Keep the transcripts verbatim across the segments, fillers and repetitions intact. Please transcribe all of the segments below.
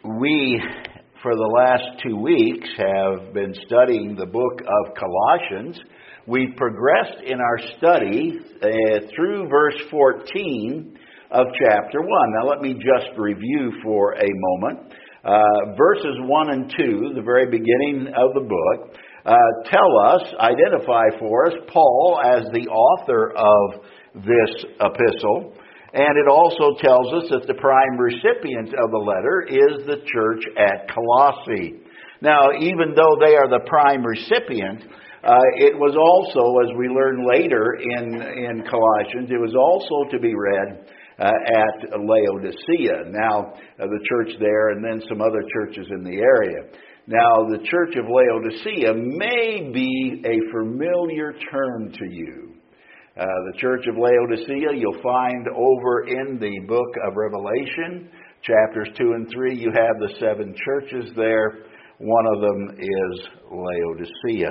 We, for the last two weeks, have been studying the book of Colossians. We've progressed in our study uh, through verse fourteen of chapter one. Now let me just review for a moment. Uh, verses one and two, the very beginning of the book, uh, tell us, identify for us Paul as the author of this epistle. And it also tells us that the prime recipient of the letter is the church at Colossae. Now, even though they are the prime recipient, uh, it was also, as we learn later in, in Colossians, it was also to be read uh, at Laodicea. Now, uh, the church there and then some other churches in the area. Now, the church of Laodicea may be a familiar term to you. Uh, the church of Laodicea you'll find over in the book of Revelation, chapters two and three. You have the seven churches there. One of them is Laodicea.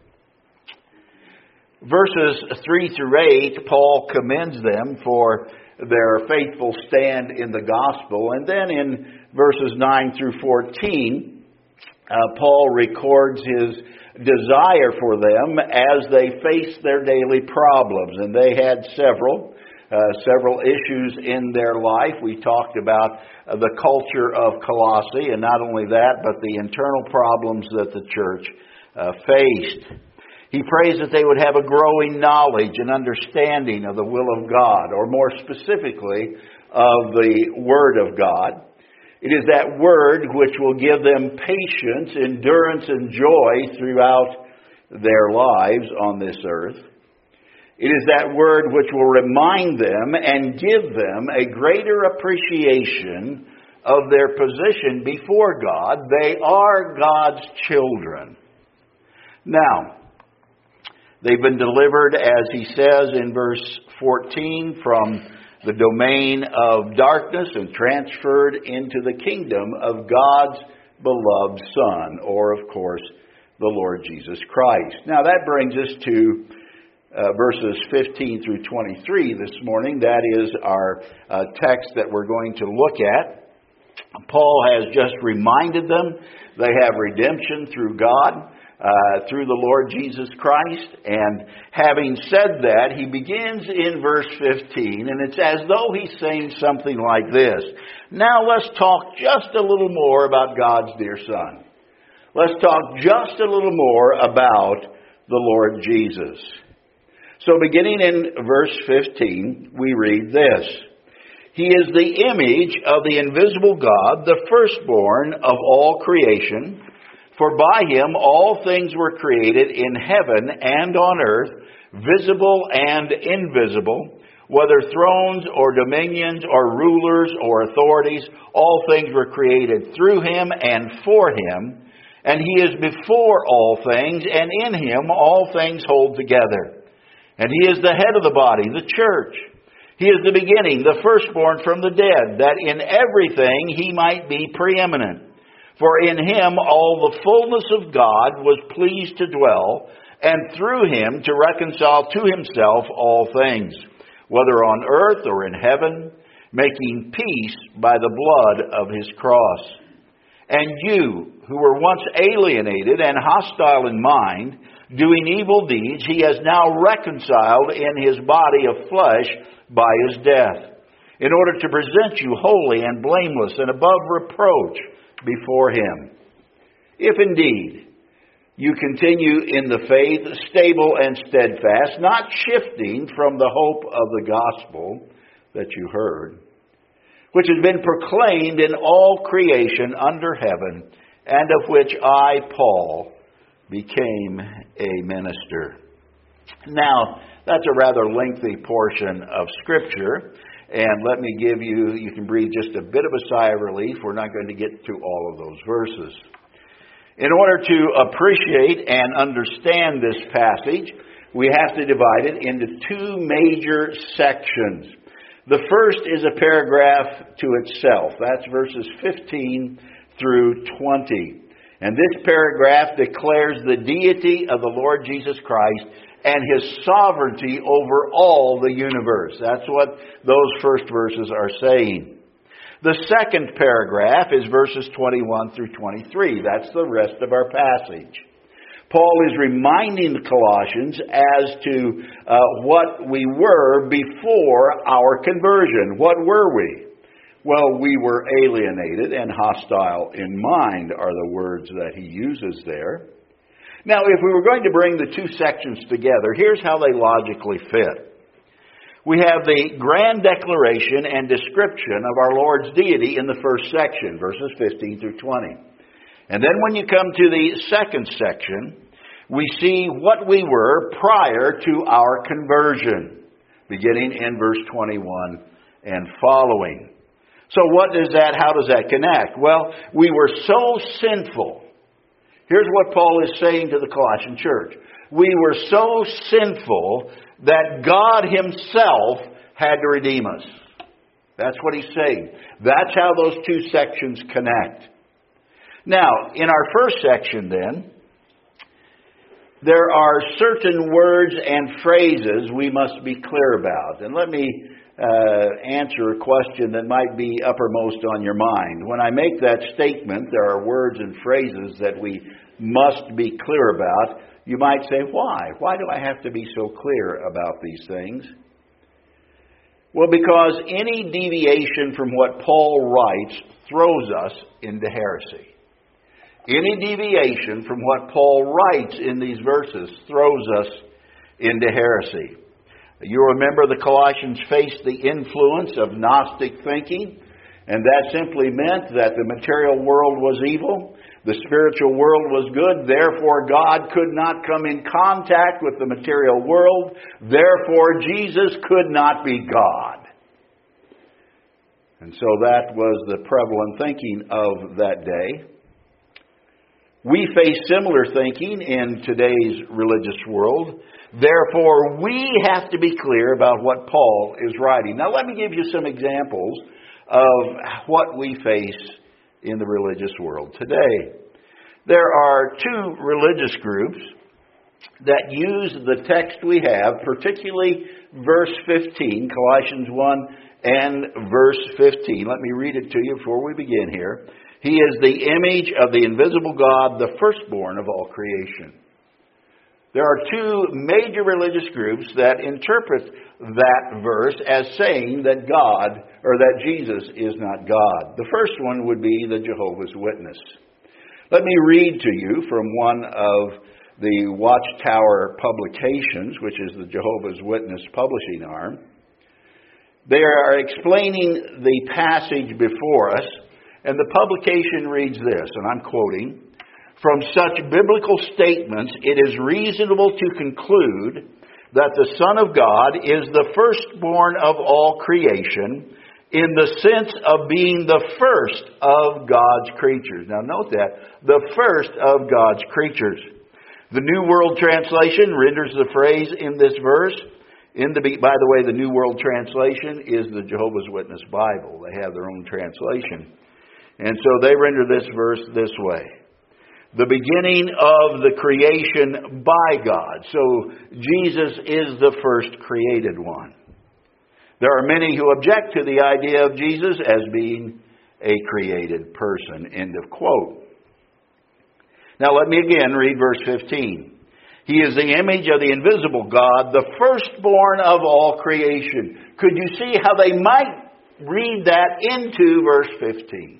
Verses three through eight, Paul commends them for their faithful stand in the gospel. And then in verses nine through fourteen, uh, Paul records his desire for them as they face their daily problems. And they had several, uh, several issues in their life. We talked about uh, the culture of Colossae, and not only that, but the internal problems that the church uh, faced. He prays that they would have a growing knowledge and understanding of the will of God, or more specifically, of the Word of God. It is that Word which will give them patience, endurance, and joy throughout their lives on this earth. It is that Word which will remind them and give them a greater appreciation of their position before God. They are God's children. Now, they've been delivered, as he says in verse fourteen, from the domain of darkness and transferred into the kingdom of God's beloved Son, or, of course, the Lord Jesus Christ. Now, that brings us to uh, verses fifteen through twenty-three this morning. That is our uh, text that we're going to look at. Paul has just reminded them they have redemption through God. Uh, through the Lord Jesus Christ. And having said that, he begins in verse fifteen, and it's as though he's saying something like this. Now let's talk just a little more about God's dear Son. Let's talk just a little more about the Lord Jesus. So beginning in verse fifteen, we read this. He is the image of the invisible God, the firstborn of all creation. For by him all things were created in heaven and on earth, visible and invisible, whether thrones or dominions or rulers or authorities, all things were created through him and for him. And he is before all things, and in him all things hold together. And he is the head of the body, the church. He is the beginning, the firstborn from the dead, that in everything he might be preeminent. For in him all the fullness of God was pleased to dwell, and through him to reconcile to himself all things, whether on earth or in heaven, making peace by the blood of his cross. And you, who were once alienated and hostile in mind, doing evil deeds, he has now reconciled in his body of flesh by his death, in order to present you holy and blameless and above reproach before him. If indeed you continue in the faith, stable and steadfast, not shifting from the hope of the gospel that you heard, which has been proclaimed in all creation under heaven, and of which I, Paul, became a minister. Now, that's a rather lengthy portion of Scripture. And let me give you, you can breathe just a bit of a sigh of relief. We're not going to get through all of those verses. In order to appreciate and understand this passage, we have to divide it into two major sections. The first is a paragraph to itself. That's verses fifteen through twenty. And this paragraph declares the deity of the Lord Jesus Christ and his sovereignty over all the universe. That's what those first verses are saying. The second paragraph is verses twenty-one through twenty-three. That's the rest of our passage. Paul is reminding the Colossians as to uh, what we were before our conversion. What were we? Well, we were alienated and hostile in mind are the words that he uses there. Now, if we were going to bring the two sections together, here's how they logically fit. We have the grand declaration and description of our Lord's deity in the first section, verses fifteen through twenty. And then when you come to the second section, we see what we were prior to our conversion, beginning in verse twenty-one and following. So what does that, how does that connect? Well, we were so sinful. Here's what Paul is saying to the Colossian church. We were so sinful that God Himself had to redeem us. That's what he's saying. That's how those two sections connect. Now, in our first section then, there are certain words and phrases we must be clear about. And let me uh, answer a question that might be uppermost on your mind. When I make that statement, there are words and phrases that we must be clear about. You might say, why? Why do I have to be so clear about these things? Well, because any deviation from what Paul writes throws us into heresy. Any deviation from what Paul writes in these verses throws us into heresy. You remember the Colossians faced the influence of Gnostic thinking, and that simply meant that the material world was evil, the spiritual world was good, therefore God could not come in contact with the material world, therefore Jesus could not be God. And so that was the prevalent thinking of that day. We face similar thinking in today's religious world. Therefore, we have to be clear about what Paul is writing. Now, let me give you some examples of what we face in the religious world today. There are two religious groups that use the text we have, particularly verse fifteen, Colossians one and verse fifteen. Let me read it to you before we begin here. He is the image of the invisible God, the firstborn of all creation. There are two major religious groups that interpret that verse as saying that God, or that Jesus is not God. The first one would be the Jehovah's Witness. Let me read to you from one of the Watchtower publications, which is the Jehovah's Witness publishing arm. They are explaining the passage before us, and the publication reads this, and I'm quoting, "From such biblical statements, it is reasonable to conclude that the Son of God is the firstborn of all creation in the sense of being the first of God's creatures." Now note that, the first of God's creatures. The New World Translation renders the phrase in this verse, in the, by the way, the New World Translation is the Jehovah's Witness Bible. They have their own translation. And so they render this verse this way: the beginning of the creation by God. So Jesus is the first created one. There are many who object to the idea of Jesus as being a created person. End of quote. Now let me again read verse fifteen. He is the image of the invisible God, the firstborn of all creation. Could you see how they might read that into verse fifteen?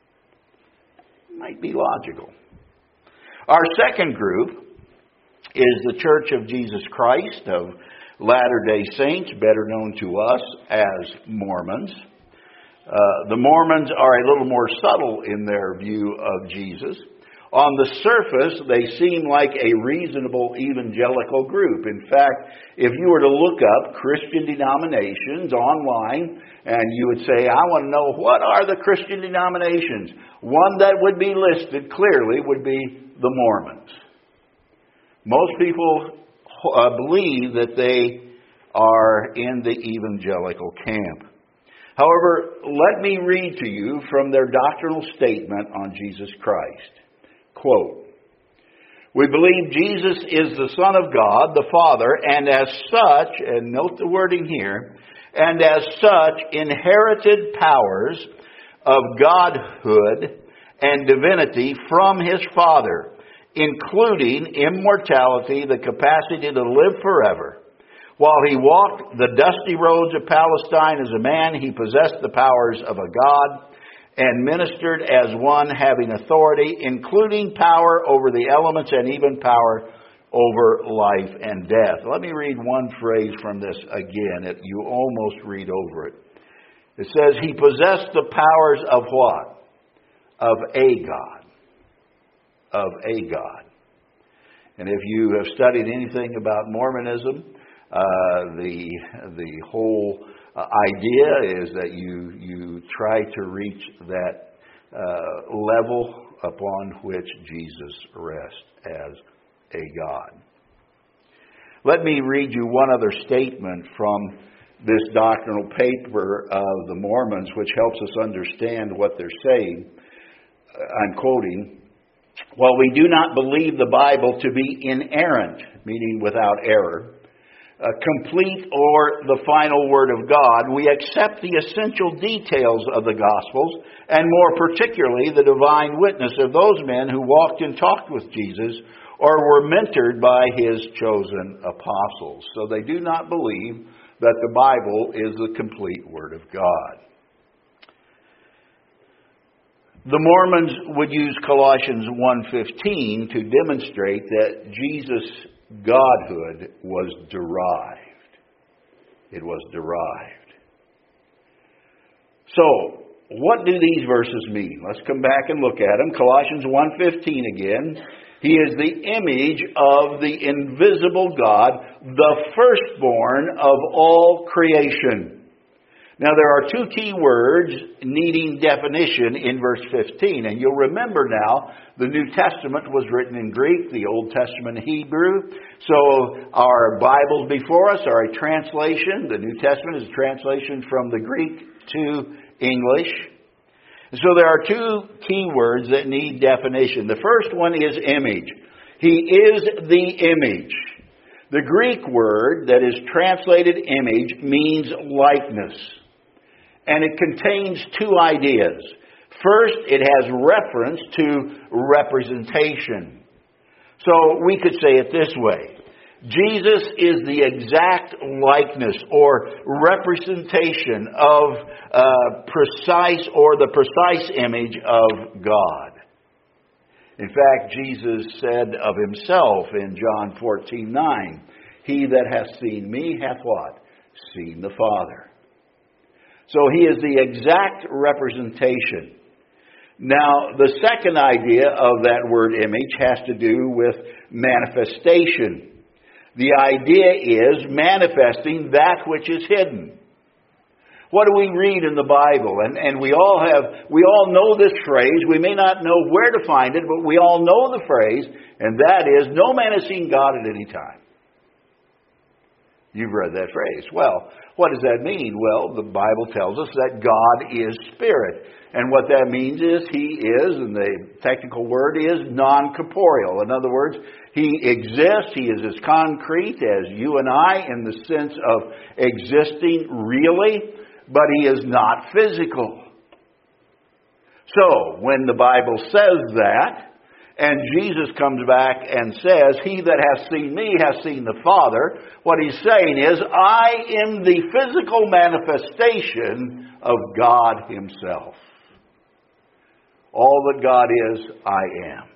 Might be logical. Our second group is the Church of Jesus Christ of Latter-day Saints, better known to us as Mormons. Uh, the Mormons are a little more subtle in their view of Jesus. On the surface, they seem like a reasonable evangelical group. In fact, if you were to look up Christian denominations online, and you would say, I want to know, what are the Christian denominations? One that would be listed clearly would be the Mormons. Most people uh, believe that they are in the evangelical camp. However, let me read to you from their doctrinal statement on Jesus Christ. Quote, "We believe Jesus is the Son of God, the Father, and as such," and note the wording here, "and as such inherited powers of godhood and divinity from his Father, including immortality, the capacity to live forever. While he walked the dusty roads of Palestine as a man, he possessed the powers of a god and ministered as one having authority, including power over the elements and even power over life and death. Let me read one phrase from this again. It, you almost read over it. It says, he possessed the powers of what? Of a God. Of a God. And if you have studied anything about Mormonism, uh, the the whole uh, idea is that you you try to reach that uh, level upon which Jesus rests as a God. Let me read you one other statement from this doctrinal paper of the Mormons, which helps us understand what they're saying. I'm quoting, while we do not believe the Bible to be inerrant, meaning without error, uh, complete or the final word of God, we accept the essential details of the Gospels, and more particularly the divine witness of those men who walked and talked with Jesus or were mentored by his chosen apostles. So they do not believe that the Bible is the complete Word of God. The Mormons would use Colossians one fifteen to demonstrate that Jesus' godhood was derived. It was derived. So, what do these verses mean? Let's come back and look at them. Colossians one fifteen again. He is the image of the invisible God, the firstborn of all creation. Now, there are two key words needing definition in verse fifteen. And you'll remember now, the New Testament was written in Greek, the Old Testament in Hebrew. So our Bibles before us are a translation. The New Testament is a translation from the Greek to English. So there are two key words that need definition. The first one is image. He is the image. The Greek word that is translated image means likeness. And it contains two ideas. First, it has reference to representation. So we could say it this way. Jesus is the exact likeness or representation of uh, precise or the precise image of God. In fact, Jesus said of himself in John fourteen nine, he that hath seen me hath what? Seen the Father. So he is the exact representation. Now, the second idea of that word image has to do with manifestation. The idea is manifesting that which is hidden. What do we read in the Bible? And, and we all have, we all know this phrase. We may not know where to find it, but we all know the phrase, and that is, no man has seen God at any time. You've read that phrase. Well, what does that mean? Well, the Bible tells us that God is spirit. And what that means is he is, and the technical word is non-corporeal. In other words, he exists, he is as concrete as you and I in the sense of existing really, but he is not physical. So, when the Bible says that, and Jesus comes back and says, he that hath seen me hath seen the Father, what he's saying is, I am the physical manifestation of God himself. All that God is, I am.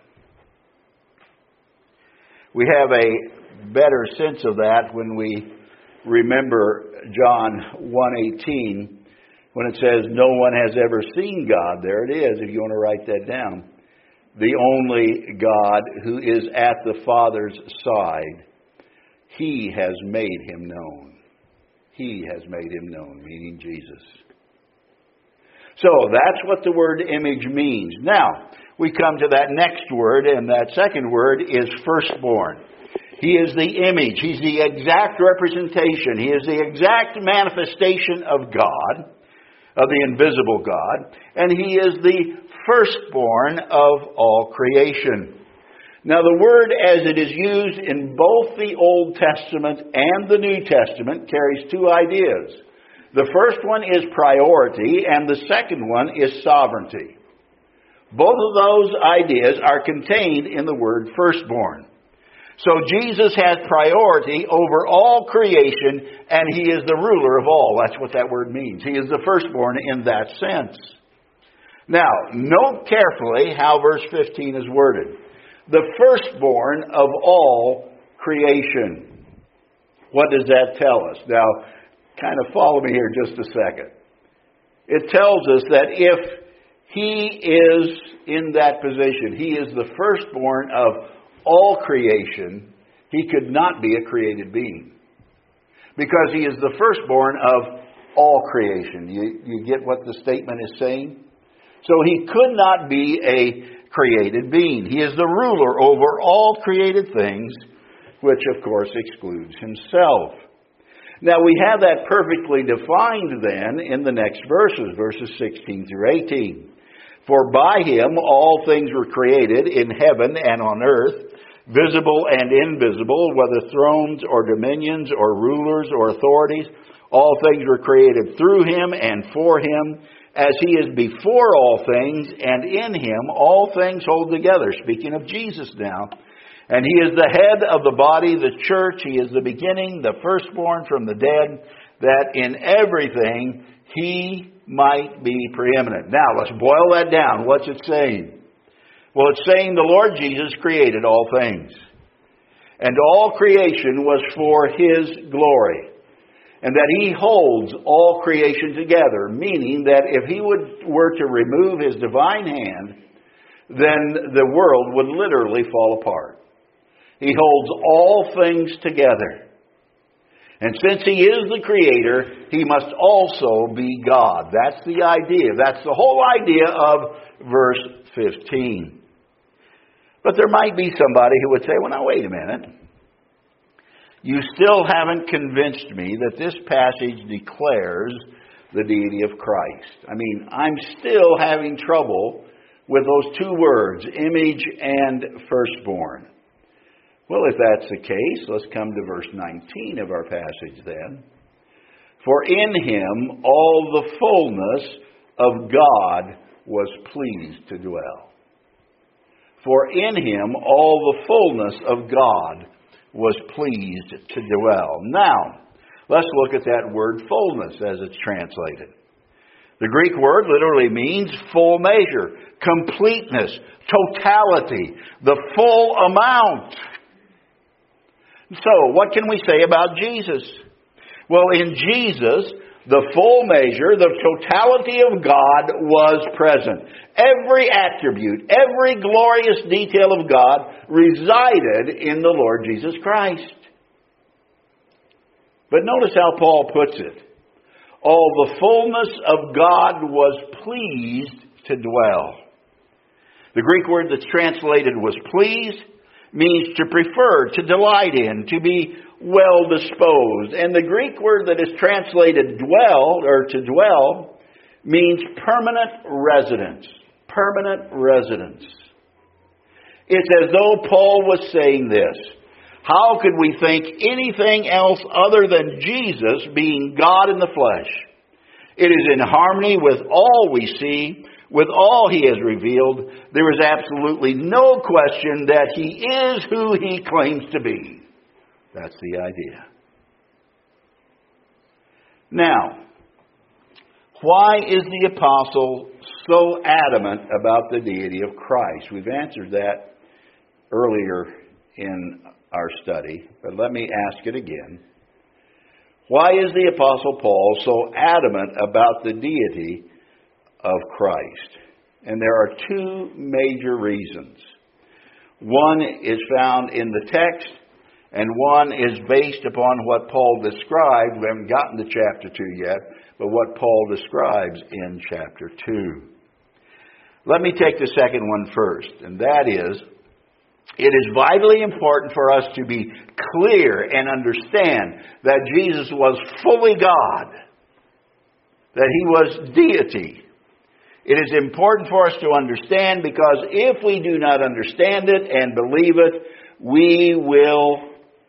We have a better sense of that when we remember John one eighteen, when it says, no one has ever seen God. There it is, if you want to write that down. The only God who is at the Father's side, he has made him known. He has made him known, meaning Jesus. So that's what the word image means. Now, we come to that next word, and that second word is firstborn. He is the image. He's the exact representation. He is the exact manifestation of God, of the invisible God, and he is the firstborn of all creation. Now, the word as it is used in both the Old Testament and the New Testament carries two ideas. The first one is priority, and the second one is sovereignty. Both of those ideas are contained in the word firstborn. So Jesus has priority over all creation, and He is the ruler of all. That's what that word means. He is the firstborn in that sense. Now, note carefully how verse fifteen is worded. The firstborn of all creation. What does that tell us? Now, kind of follow me here just a second. It tells us that if He is in that position, He is the firstborn of all creation, He could not be a created being. Because He is the firstborn of all creation. You, you get what the statement is saying? So He could not be a created being. He is the ruler over all created things, which of course excludes Himself. Now we have that perfectly defined then in the next verses, verses sixteen through eighteen. For by Him all things were created in heaven and on earth, visible and invisible, whether thrones or dominions or rulers or authorities. All things were created through Him and for Him. As He is before all things, and in Him all things hold together. Speaking of Jesus now. And He is the head of the body, the church. He is the beginning, the firstborn from the dead, that in everything He might be preeminent. Now, let's boil that down. What's it saying? Well, it's saying the Lord Jesus created all things. And all creation was for His glory. And that He holds all creation together, meaning that if He would, were to remove His divine hand, then the world would literally fall apart. He holds all things together. And since He is the Creator, He must also be God. That's the idea. That's the whole idea of verse fifteen. But there might be somebody who would say, well, now wait a minute. You still haven't convinced me that this passage declares the deity of Christ. I mean, I'm still having trouble with those two words, image and firstborn. Well, if that's the case, let's come to verse nineteen of our passage then. For in Him all the fullness of God was pleased to dwell. For in Him all the fullness of God was pleased to dwell. Now, let's look at that word fullness as it's translated. The Greek word literally means full measure, completeness, totality, the full amount. So, what can we say about Jesus? Well, in Jesus, the full measure, the totality of God was present. Every attribute, every glorious detail of God resided in the Lord Jesus Christ. But notice how Paul puts it. All the fullness of God was pleased to dwell. The Greek word that's translated was pleased means to prefer, to delight in, to be well disposed. And the Greek word that is translated dwell, or to dwell, means permanent residence. Permanent residence. It's as though Paul was saying this. How could we think anything else other than Jesus being God in the flesh? It is in harmony with all we see, with all He has revealed. There is absolutely no question that He is who He claims to be. That's the idea. Now, why is the apostle so adamant about the deity of Christ? We've answered that earlier in our study, but let me ask it again. Why is the apostle Paul so adamant about the deity of Christ? And there are two major reasons. One is found in the text, and one is based upon what Paul described. We haven't gotten to chapter two yet, but what Paul describes in chapter two. Let me take the second one first, and that is, it is vitally important for us to be clear and understand that Jesus was fully God, that He was deity. It is important for us to understand, because if we do not understand it and believe it, we will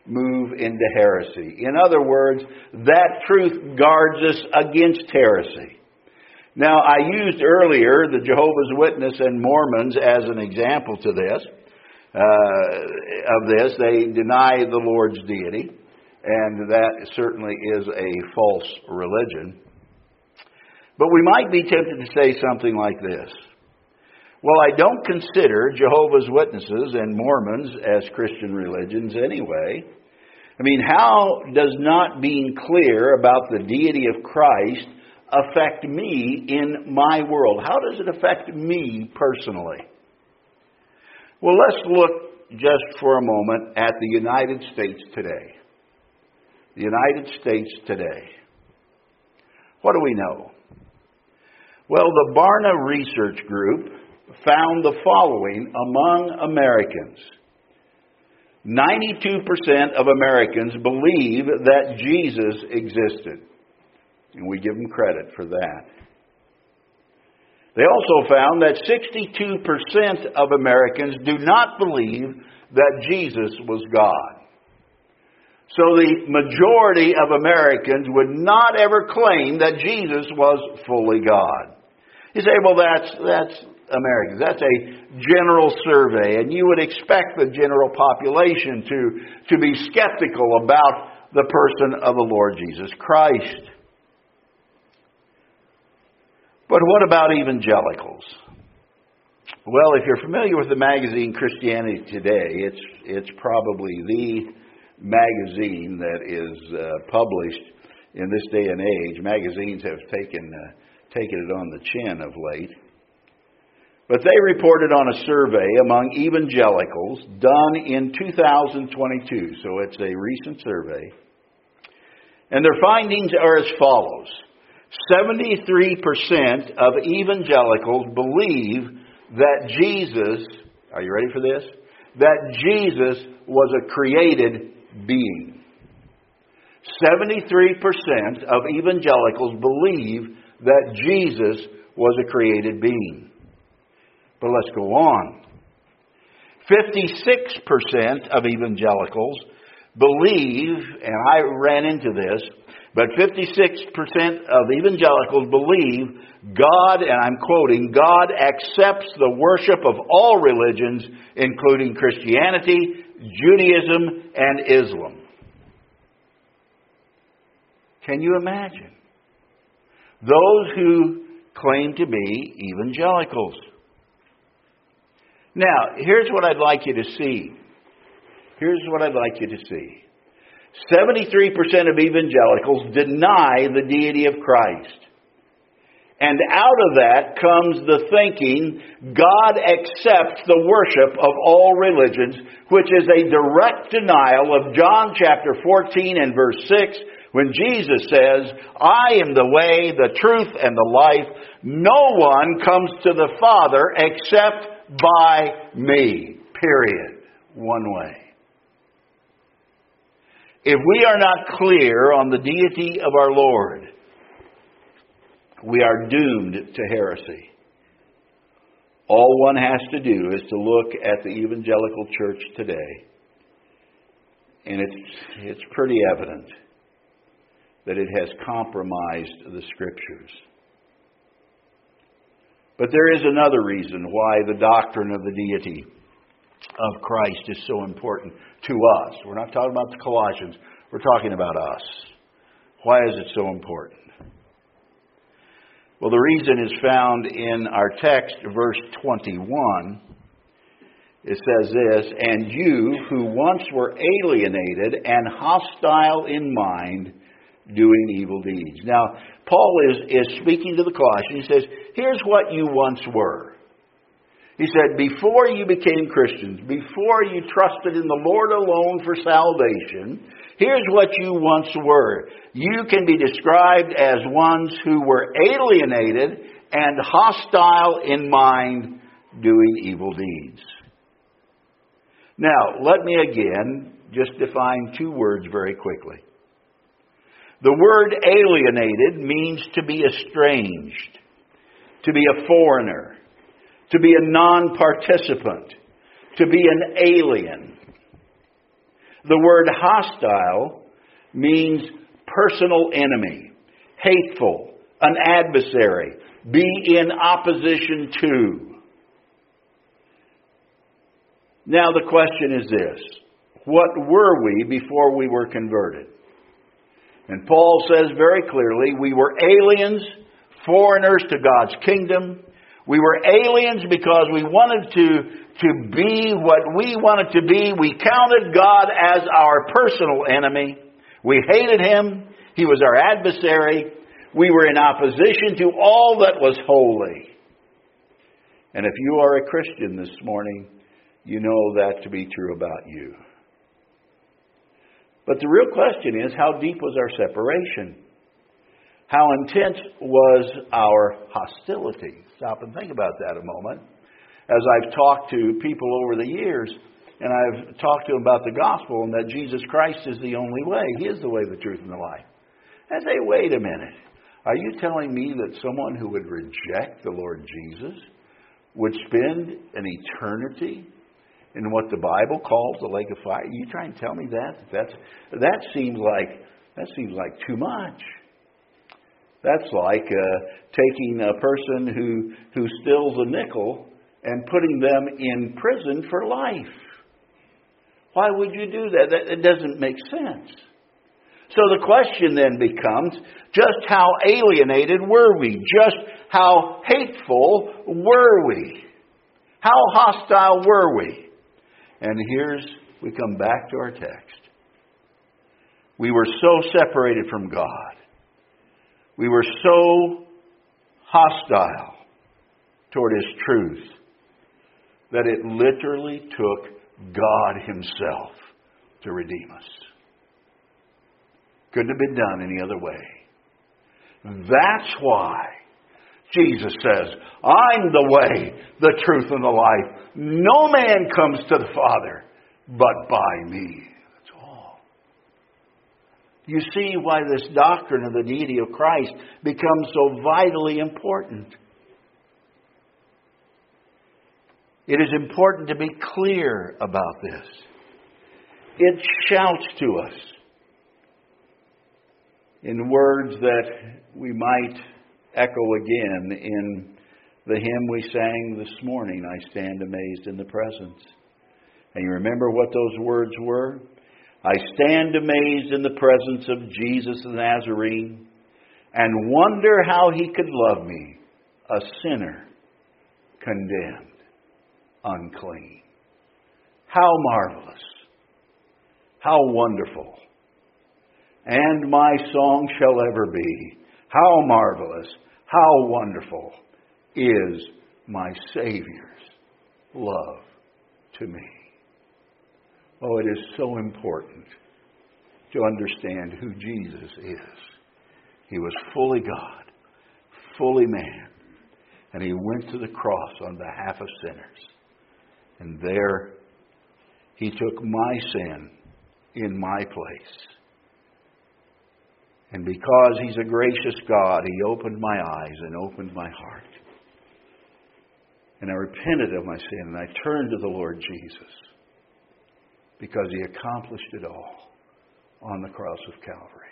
move into heresy. In other words, that truth guards us against heresy. Now, I used earlier the Jehovah's Witness and Mormons as an example to this. Uh, of this, they deny the Lord's deity, and that certainly is a false religion. But we might be tempted to say something like this. Well, I don't consider Jehovah's Witnesses and Mormons as Christian religions anyway. I mean, how does not being clear about the deity of Christ affect me in my world? How does it affect me personally? Well, let's look just for a moment at the United States today. The United States today. What do we know? Well, the Barna Research Group found the following among Americans. ninety-two percent of Americans believe that Jesus existed. And we give them credit for that. They also found that sixty-two percent of Americans do not believe that Jesus was God. So the majority of Americans would not ever claim that Jesus was fully God. You say, well, that's that's Americans. That's a general survey, and you would expect the general population to, to be skeptical about the person of the Lord Jesus Christ. But what about evangelicals? Well, if you're familiar with the magazine Christianity Today, it's it's probably the magazine that is uh, published in this day and age. Magazines have taken uh, taken it on the chin of late. But they reported on a survey among evangelicals done in two thousand twenty-two, so it's a recent survey. And their findings are as follows. seventy-three percent of evangelicals believe that Jesus, are you ready for this? That Jesus was a created being. seventy-three percent of evangelicals believe that Jesus was a created being. But let's go on. fifty-six percent of evangelicals believe, and I ran into this, but fifty-six percent of evangelicals believe God, and I'm quoting, God accepts the worship of all religions, including Christianity, Judaism, and Islam. Can you imagine? Those who claim to be evangelicals. Now, here's what I'd like you to see. Here's what I'd like you to see. seventy-three percent of evangelicals deny the deity of Christ. And out of that comes the thinking God accepts the worship of all religions, which is a direct denial of John chapter fourteen and verse six, when Jesus says, I am the way, the truth, and the life. No one comes to the Father except by me. Period. One way. If we are not clear on the deity of our Lord, we are doomed to heresy. All one has to do is to look at the evangelical church today, and it's it's pretty evident that it has compromised the Scriptures. But there is another reason why the doctrine of the deity of Christ is so important to us. We're not talking about the Colossians. We're talking about us. Why is it so important? Well, the reason is found in our text, verse twenty-one. It says this, and you who once were alienated and hostile in mind, doing evil deeds. Now, Paul is, is speaking to the Colossians. He says, here's what you once were. He said, before you became Christians, before you trusted in the Lord alone for salvation, here's what you once were. You can be described as ones who were alienated and hostile in mind, doing evil deeds. Now, let me again just define two words very quickly. The word alienated means to be estranged, to be a foreigner, to be a non-participant, to be an alien. The word hostile means personal enemy, hateful, an adversary, be in opposition to. Now the question is this: what were we before we were converted? And Paul says very clearly, we were aliens, foreigners to God's kingdom. We were aliens because we wanted to, to be what we wanted to be. We counted God as our personal enemy. We hated Him. He was our adversary. We were in opposition to all that was holy. And if you are a Christian this morning, you know that to be true about you. But the real question is, how deep was our separation? How intense was our hostility? Stop and think about that a moment. As I've talked to people over the years, and I've talked to them about the gospel and that Jesus Christ is the only way. He is the way, the truth, and the life. I say, wait a minute. Are you telling me that someone who would reject the Lord Jesus would spend an eternity in what the Bible calls the lake of fire? Are you trying to tell me that? That's, that seems like that seems like too much. That's like uh, taking a person who, who steals a nickel and putting them in prison for life. Why would you do that? That it doesn't make sense. So the question then becomes, just how alienated were we? Just how hateful were we? How hostile were we? And here's, we come back to our text. We were so separated from God. We were so hostile toward His truth that it literally took God Himself to redeem us. Couldn't have been done any other way. That's why Jesus says, I'm the way, the truth, and the life. No man comes to the Father but by me. That's all. You see why this doctrine of the deity of Christ becomes so vitally important. It is important to be clear about this. It shouts to us in words that we might echo again in the hymn we sang this morning, I stand amazed in the presence. And you remember what those words were? I stand amazed in the presence of Jesus the Nazarene and wonder how He could love me, a sinner, condemned, unclean. How marvelous, how wonderful. And my song shall ever be, how marvelous, how wonderful is my Savior's love to me. Oh, it is so important to understand who Jesus is. He was fully God, fully man, and He went to the cross on behalf of sinners. And there He took my sin in my place. And because He's a gracious God, He opened my eyes and opened my heart. And I repented of my sin and I turned to the Lord Jesus because He accomplished it all on the cross of Calvary.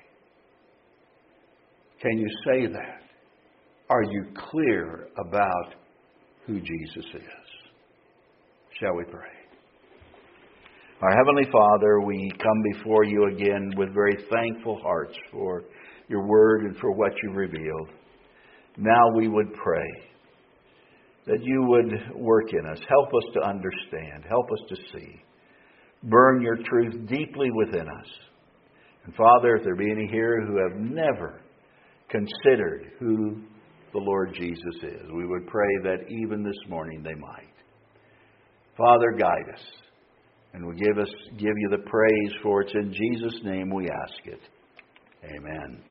Can you say that? Are you clear about who Jesus is? Shall we pray? Our Heavenly Father, we come before You again with very thankful hearts for Your Word and for what You revealed. Now we would pray that You would work in us. Help us to understand. Help us to see. Burn Your truth deeply within us. And Father, if there be any here who have never considered who the Lord Jesus is, we would pray that even this morning they might. Father, guide us. And we give us give You the praise, for it's in Jesus' name we ask it. Amen.